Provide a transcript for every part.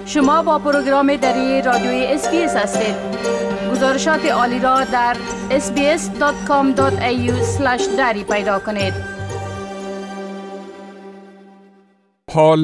شما با پروگرام دری رادیوی اسپیس هستید. گزارشات عالی را در sbs.com.au/dari پیدا کنید. حال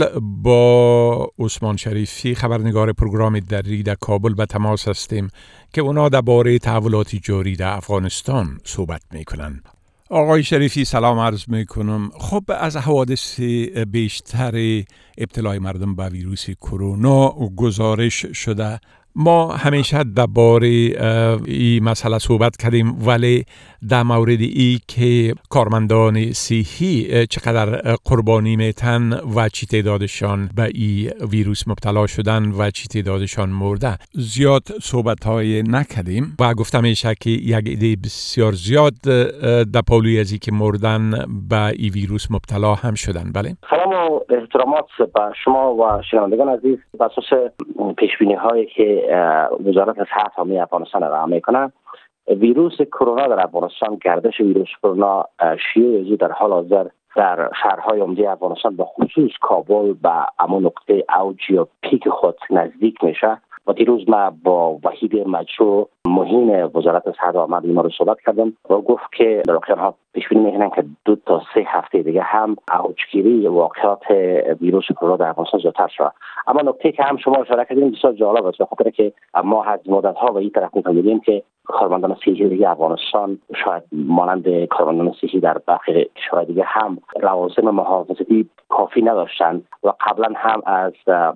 با عثمان شریفی خبرنگار پروگرام دری در کابل به تماس هستیم که اونا درباره تحولات جاری در افغانستان صحبت میکنن. آقای شریفی سلام عرض میکنم. خب از حوادث بیشتر ابتلای مردم به ویروس کرونا گزارش شده. ما همیشه درباره این مسئله صحبت کردیم، ولی در مورد ای که کارمندان صحی چقدر قربانی میتن و چی تعدادشان به این ویروس مبتلا شدن و چی تعدادشان مرده زیاد صحبت های نکردیم و گفتم میشه که یک عده بسیار زیاد در پالوی ازی که مردن به این ویروس مبتلا هم شدن. بله، سلام و احترامات به شما و شنوندگان عزیز. بر اساس پیشبینی هایی که وزارت صحت عامه افغانستان ارائه میکنه، ویروس کرونا در افغانستان، گردش ویروس کرونا شیوع در حال حاضر در شهرهای عمده افغانستان به خصوص کابل به اما نقطه اوج یا پیک خود نزدیک میشه. و دیروز ما با وحید مجروح مهین وزارت صحت عامه بیمار رو صحبت کردم و گفت که در واقع ها پیش بینی میکنن که 2 تا 3 هفته دیگه هم اوجگیری واقعات ویروس کرونا در افغانستان زیادتر شود. اما نکته که هم شما اشاره کردین بسیار جالب است، بخاطر که ما از مدت ها به این طرف می‌فهمیدیم که کارمندان صحی دیگه افغانستان شاید مانند کارمندان صحی در برخی کشورهای دیگه هم لوازم محافظتی کافی نداشتند و قبلا هم از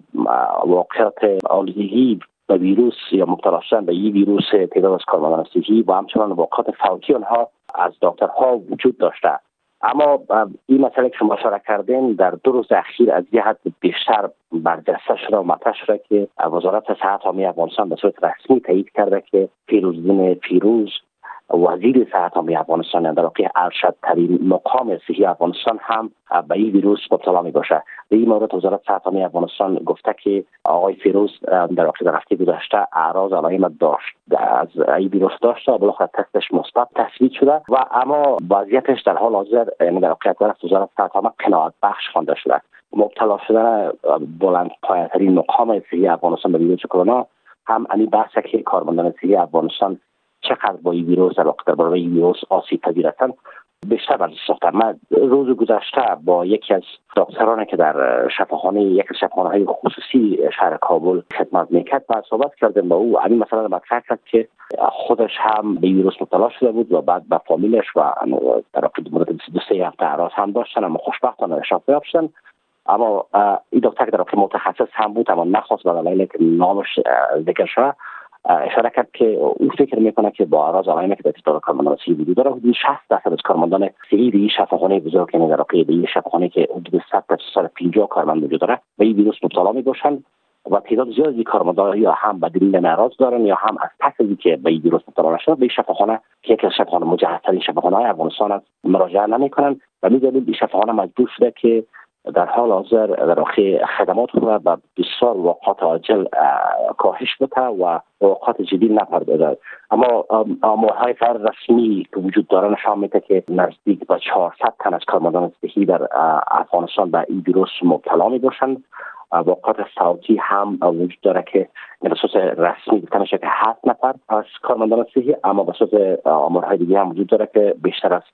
واقعات آلودگی به ویروس یا مبتلا شدن به این ویروس تعداد از کارمندان صحی و همچنان واقعات فوتی آنها از دکترها وجود داشته. اما این مسئله که شما اشاره کردین در 2 روز اخیر از یه حد بیشتر برجسته شده و مطرح شده که وزارت صحت عامه افغانستان به صورت رسمی تایید کرده که فیروزدین فیروز وزیر صحت عامه افغانستان در واقع ارشدترین مقام صحی افغانستان هم به این ویروس مبتلا می باشه. به این مورد وزارت صحت عامه افغانستان گفته که آقای فیروز در واقع در هفته گذشته اعراض علائم داشت از این ویروس داشته و بالاخره تستش مثبت تثبیت شده و اما وضعیتش در حال حاضر در واقع وزارت صحت عامه قناعت بخش خوانده شده. مبتلا شدن بلند پایه‌ترین مقام صحی افغانستان به ویروس کرونا هم این بحثه که کارمندان صحی افغانستان چقدر با این ویروس در برابر این ویروس آسیب پذیر هستند بیشتر بررسی ساختم. من روز گذشته با یکی از دکترانی که در شفاخانه یک از شفاخانه‌های خصوصی شهر کابل خدمت میکرد و صحبت کردم با او. همین مسئله رو مطرح کرد که خودش هم به ویروس مبتلا شده بود و بعد با فامیلش و در واقع مدت 2-3 هفته اعراض هم داشتن، اما خوشبختانه شفا یاب شدن. اما این دکتر که در واقع متخصص هم بود اما نخواست به دلایلی که نامش ذکر شده اشاره کرد که او فکر میکنه که با اعراض علائمی که در تعداد کارمندان صحی وجود داره، حدود 60% از کارمندان صحی در شفاخانه بزرگ در واقع در شفاخانه که حدود 100 تا 150 کارمند وجود داره به این ویروس مبتلا میباشند و تعداد زیادی کارمندان یا هم به دلیل اعراض دارن یا هم از پس از اینکه به این ویروس مبتلا شدن به شفاخانه که یک از شفاخانه مجهزترین شفاخانه‌های افغانستان است مراجعه نمیکنن و می‌دونید این شفاخانه مجبور شده که در حال حاضر در واقع خدمات خود به بسیار واقعات عاجل کاهش بده و واقعات جدی نپردازد. اما آمارهای غیر رسمی که وجود داره نشان میده که نزدیک به 400 تن از کارمندان صحی در افغانستان به این ویروس مبتلا میباشند. واقعات فوتی هم وجود داره که به صورت رسمی گفته میشه که 7 نفر از کارمندان صحی، اما به صورت آمارهای دیگه هم وجود داره که بیشتر از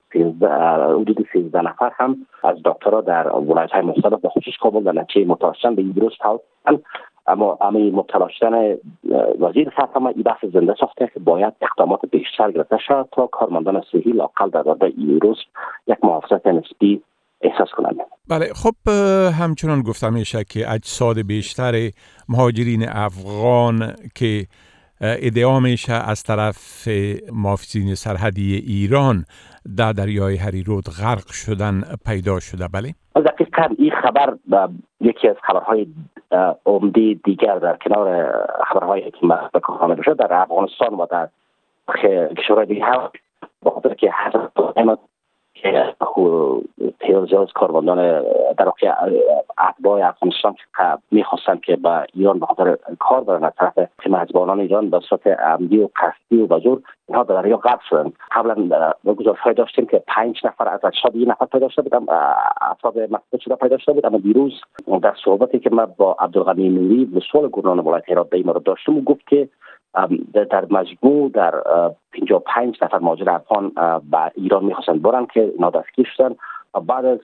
حدود 13 نفر هم از دکترها در ولایت‌های مختلف به خصوص کابل در نتیجه مبتلا شدن به این ویروس فوت شدند. اما مبتلا شدن وزیر صحت عامه این بحث زنده ساخته که باید اقدامات بیشتر گرفته شود تا کارمندان صحی لااقل در برابر این ویروس یک محافظت نسبی احساس کنند. بله، خب همچنان گفته میشه که اجساد بیشتر مهاجرین افغان که ادعا میشه از طرف محافظین سرحدی ایران در دریای هریرود غرق شدن پیدا شده. بله، دقیقاً این خبر یکی از خبرهای عمده دیگر در کنار خبرهایی که به کامل شد در افغانستان و در کشورهای دیگه هم بخاطر که که تعداد زیاد کارمندان در واقع اتباع افغانستان که میخواستن که به ایران به خاطر کار برن از طرف مزبانان ایران به صورت عمدی و قصدی و بزرگ اینها در دریا غرق شدن. قبلا گزارش‌های داشتیم که 5 نفر از اشخاص یه نفر پیدا شده بود، افراد مفقود شده پیدا شده بود. اما دیروز در صحبتی که من با عبدالغنی نوری مسئول گورنان ولایت هرات به این مورد داشتم گفت که در مجموع در 55 نفر مهاجر افغان به ایران میخواستن برن که اینا دستگیر شدن. بعد از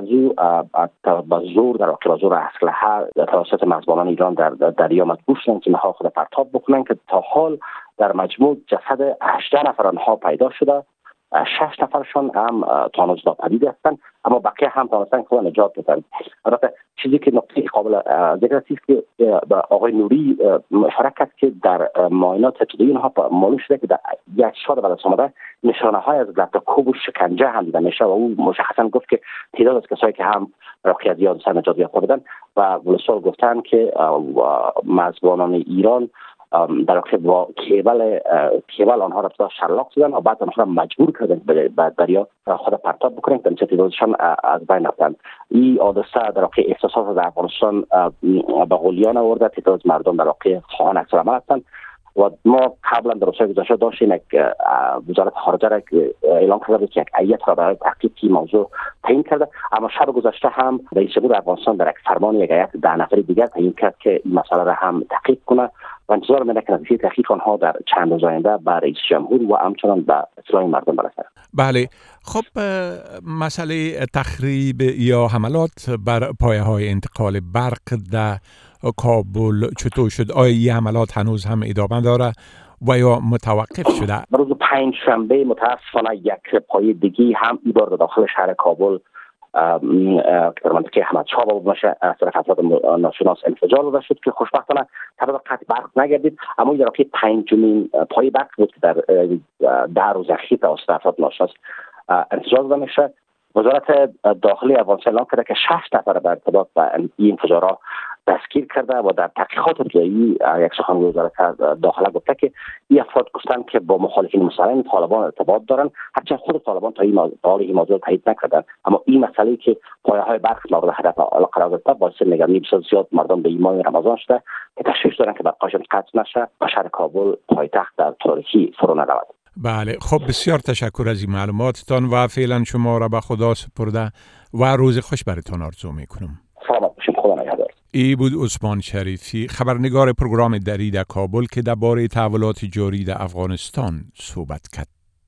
زور در واقع زور اسلحه توسط مزبانان ایران در دریا مجبور شدن که اینها خود پرتاب بکنن که تا حال در مجموع جسد 18 نفر آنها پیدا شده. 6 نفرشان هم تا هنوز ناپدید هستند، اما بقیه هم تونستن که نجات بدن. البته چیزی که نکته قابل ذکر است که آقای نوری اشاره کرد که در معاینات ابتدایی اینها معلوم شده که در یک شاد بعد از آمده نشانه‌های از لطکوب و شکنجه هم دیده میشه و او مشخصا گفت که تعداد از کسایی که هم راقی از یاد سر نجات یافته بودن و ولسوال گفتن که مزبانان ایران در واقع با کیبل آنها را شلاق زدن و بعد آنها را مجبور کردن به دریا خود پرتاب بکنن که تعدادشان از بین رفتند. این حادثه در واقع احساسات در افغانستان به غلیان آورده. تعداد از مردم در واقع خواهان عکس العمل هستند و ما قبلا در روزهای گذشته داشتیم وزارت خارجه را اعلام کرده بود که یک هیئت را برای تحقیق این موضوع تعیین کرده. اما شب گذشته هم رئیس جمهور افغانستان در یک فرمان یک هیئت 10 نفری دیگر تعیین کرد که این مسئله را هم تحقیق کنه و انتظار می‌کنم که نتیجه تحقیق آنها در چند روز آینده به رئیس جمهور و همچنان به اطلاع مردم برسد. بله، خب مسئله تخریب یا حملات بر پایه‌های انتقال برق در کابل چطور شد؟ آیا این حملات هنوز هم ادامه داره و یا متوقف شده؟ روز پنجشنبه متاسفانه یک پایه دیگی هم این بار داخل شهر کابل در منطقه احمد شاه بابا از طرف افراد ناشناس انفجار داده شد که خوشبختانه سبب قطع برق نگردید. اما این در واقع پنجمین پایه برق بود که در 10 روز اخیر توسط افراد ناشناس انفجار داده میشه. وزارت داخلی افغانستان اعلام کرده که 6 نفر در ارتباط با این انفجارات دستگیر کرده و در تحقیقات ابتدایی یک سخنگوی وزارت داخله گفته که این افراد گفتند که با مخالفین مسلح طالبان ارتباط دارند، هرچند خود طالبان تا این موضوع تایید نکردند. اما این مسئله که پایه‌های برق مورد هدف قرار گرفته باعث نگرانی بسیار زیاد مردم به این ماه رمضان شده که تشویش دارند که برقشان قطع نشه و شهر کابل پایتخت در تاریکی فرو نرود. بله، خب بسیار تشکر از این معلوماتتان و فعلا شما را به خدا سپرده و روز خوش براتون آرزو میکنم. سلامت باشید، خدا نگهدار. ای بود عثمان شریفی، خبرنگار پروگرام دری در کابل که درباره تحولات جاری در افغانستان صحبت کرد.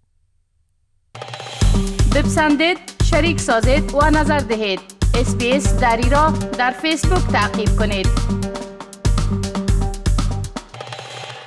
بپسندید، شریک سازید و نظر دهید. SBS دری را در فیسبوک تعقیب کنید.